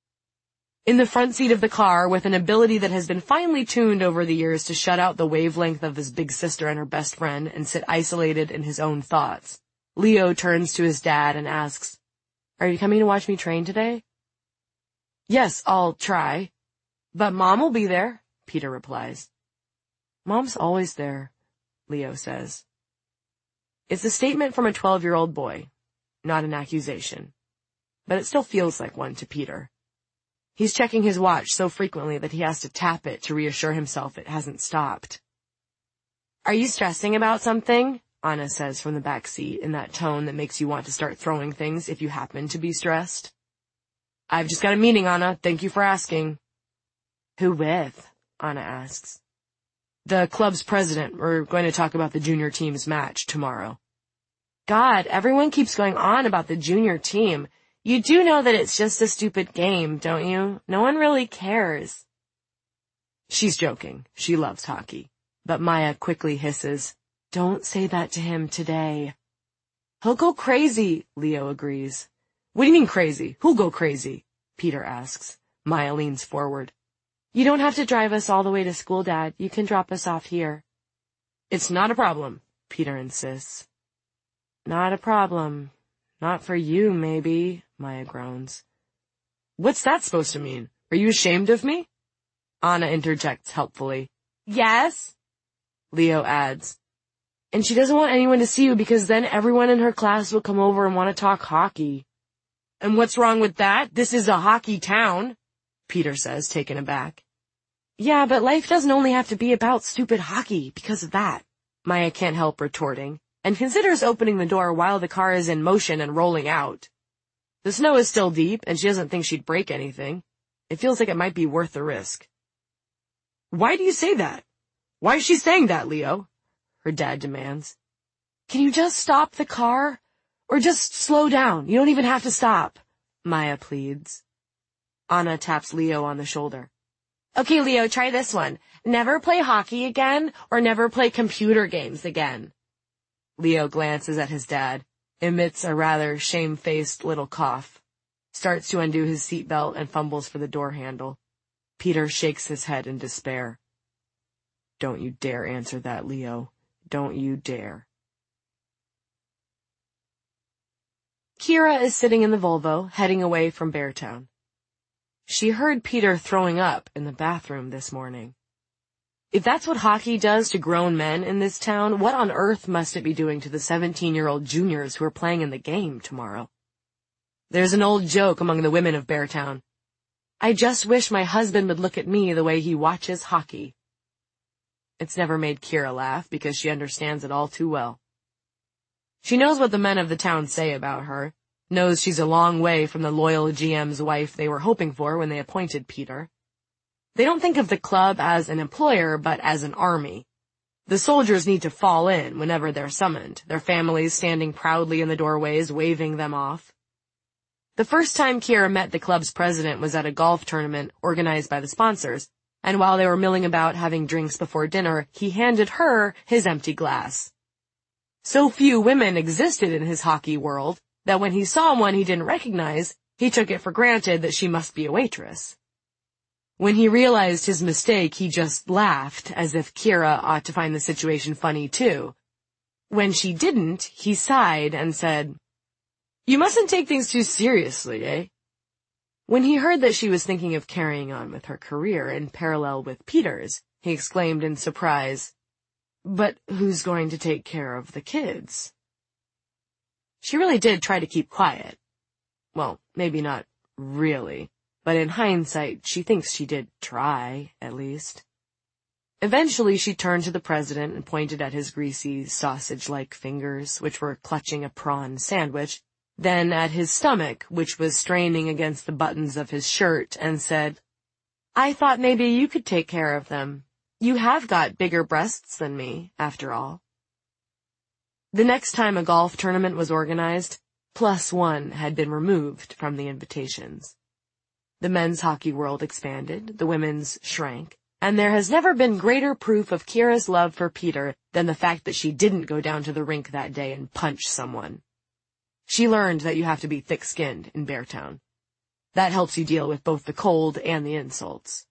In the front seat of the car, with an ability that has been finely tuned over the years to shut out the wavelength of his big sister and her best friend and sit isolated in his own thoughts, Leo turns to his dad and asks, "Are you coming to watch me train today?" "Yes, I'll try. But Mom will be there," Peter replies. "Mom's always there," Leo says. It's a statement from a twelve-year-old boy, not an accusation. But it still feels like one to Peter. He's checking his watch so frequently that he has to tap it to reassure himself it hasn't stopped. "Are you stressing about something?" Anna says from the back seat in that tone that makes you want to start throwing things if you happen to be stressed. "I've just got a meeting, Anna. Thank you for asking." "Who with?" Anna asks. "The club's president. We're going to talk about the junior team's match tomorrow." God, everyone keeps going on about the junior team. You do know that it's just a stupid game, don't you? No one really cares. She's joking. She loves hockey. But Maya quickly hisses, "Don't say that to him today." "He'll go crazy," Leo agrees. "What do you mean crazy? Who'll go crazy?" Peter asks. Maya leans forward. "You don't have to drive us all the way to school, Dad. You can drop us off here." "It's not a problem," Peter insists. "Not a problem. Not for you, maybe," Maya groans. "What's that supposed to mean? Are you ashamed of me?" Anna interjects helpfully. "Yes," Leo adds. "And she doesn't want anyone to see you because then everyone in her class will come over and want to talk hockey." "And what's wrong with that? This is a hockey town," Peter says, taken aback. "Yeah, but life doesn't only have to be about stupid hockey because of that," Maya can't help retorting, and considers opening the door while the car is in motion and rolling out. The snow is still deep, and she doesn't think she'd break anything. It feels like it might be worth the risk. "Why do you say that? Why is she saying that, Leo?" her dad demands. "Can you just stop the car? Or just slow down? You don't even have to stop," Maya pleads. Anna taps Leo on the shoulder. "Okay, Leo, try this one. Never play hockey again, or never play computer games again." Leo glances at his dad, emits a rather shamefaced little cough, starts to undo his seatbelt and fumbles for the door handle. Peter shakes his head in despair. "Don't you dare answer that, Leo. Don't you dare." Kira is sitting in the Volvo, heading away from Beartown. She heard Peter throwing up in the bathroom this morning. If that's what hockey does to grown men in this town, what on earth must it be doing to the seventeen-year-old juniors who are playing in the game tomorrow? There's an old joke among the women of Beartown. I just wish my husband would look at me the way he watches hockey. It's never made Kira laugh because she understands it all too well. She knows what the men of the town say about her, knows she's a long way from the loyal G M's wife they were hoping for when they appointed Peter. They don't think of the club as an employer, but as an army. The soldiers need to fall in whenever they're summoned, their families standing proudly in the doorways, waving them off. The first time Kira met the club's president was at a golf tournament organized by the sponsors, and while they were milling about having drinks before dinner, he handed her his empty glass. So few women existed in his hockey world that when he saw one he didn't recognize, he took it for granted that she must be a waitress. When he realized his mistake, he just laughed, as if Kira ought to find the situation funny too. When she didn't, he sighed and said, "You mustn't take things too seriously, eh?" When he heard that she was thinking of carrying on with her career in parallel with Peter's, he exclaimed in surprise, "But who's going to take care of the kids?" She really did try to keep quiet. Well, maybe not really, but in hindsight, she thinks she did try, at least. Eventually, she turned to the president and pointed at his greasy, sausage-like fingers, which were clutching a prawn sandwich, then at his stomach, which was straining against the buttons of his shirt, and said, "I thought maybe you could take care of them. You have got bigger breasts than me, after all." The next time a golf tournament was organized, plus one had been removed from the invitations. The men's hockey world expanded, the women's shrank, and there has never been greater proof of Kira's love for Peter than the fact that she didn't go down to the rink that day and punch someone. She learned that you have to be thick-skinned in Beartown. That helps you deal with both the cold and the insults.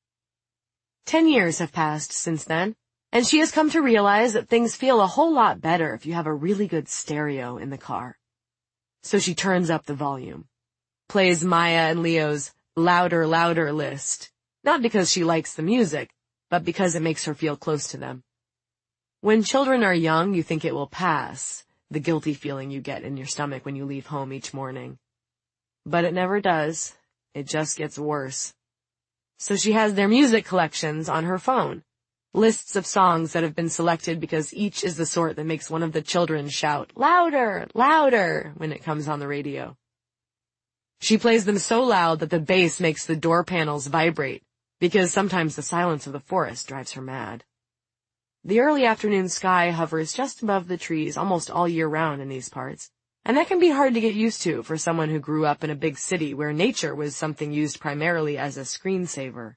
Ten years have passed since then, and she has come to realize that things feel a whole lot better if you have a really good stereo in the car. So she turns up the volume, plays Maya and Leo's Louder, Louder list, not because she likes the music, but because it makes her feel close to them. When children are young, you think it will pass, the guilty feeling you get in your stomach when you leave home each morning. But it never does. It just gets worse. So she has their music collections on her phone, lists of songs that have been selected because each is the sort that makes one of the children shout, "Louder, louder," when it comes on the radio. She plays them so loud that the bass makes the door panels vibrate, because sometimes the silence of the forest drives her mad. The early afternoon sky hovers just above the trees almost all year round in these parts, and that can be hard to get used to for someone who grew up in a big city where nature was something used primarily as a screensaver.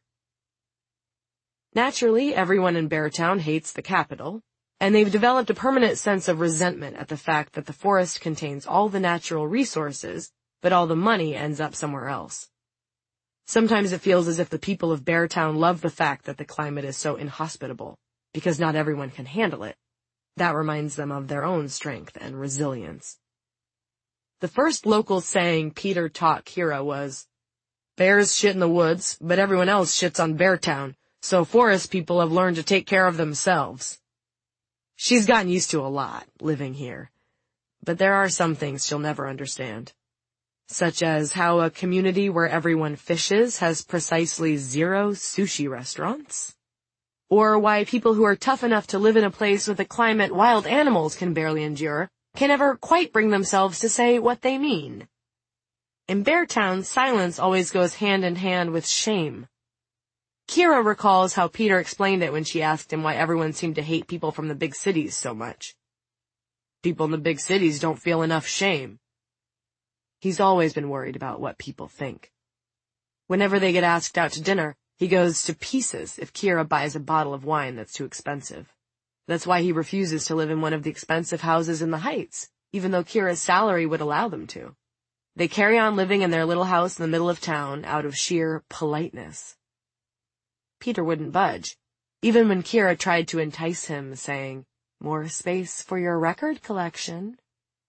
Naturally, everyone in Beartown hates the capital, and they've developed a permanent sense of resentment at the fact that the forest contains all the natural resources, but all the money ends up somewhere else. Sometimes it feels as if the people of Beartown love the fact that the climate is so inhospitable, because not everyone can handle it. That reminds them of their own strength and resilience. The first local saying Peter taught Kira was, "Bears shit in the woods, but everyone else shits on Beartown, so forest people have learned to take care of themselves." She's gotten used to a lot, living here, but there are some things she'll never understand, such as how a community where everyone fishes has precisely zero sushi restaurants, or why people who are tough enough to live in a place with a climate wild animals can barely endure can never quite bring themselves to say what they mean. In Beartown, silence always goes hand in hand with shame. Kira recalls how Peter explained it when she asked him why everyone seemed to hate people from the big cities so much. People in the big cities don't feel enough shame. He's always been worried about what people think. Whenever they get asked out to dinner, he goes to pieces if Kira buys a bottle of wine that's too expensive. That's why he refuses to live in one of the expensive houses in the Heights, even though Kira's salary would allow them to. They carry on living in their little house in the middle of town out of sheer politeness. Peter wouldn't budge, even when Kira tried to entice him, saying, "More space for your record collection."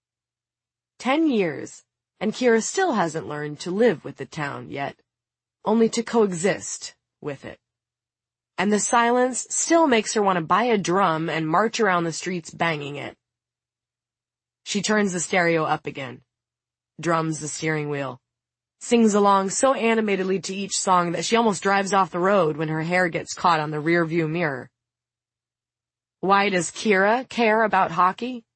Ten years, and Kira still hasn't learned to live with the town yet, only to coexist with it. and the silence still makes her want to buy a drum and march around the streets banging it. She turns the stereo up again, drums the steering wheel, sings along so animatedly to each song that she almost drives off the road when her hair gets caught on the rearview mirror. Why does Kira care about hockey?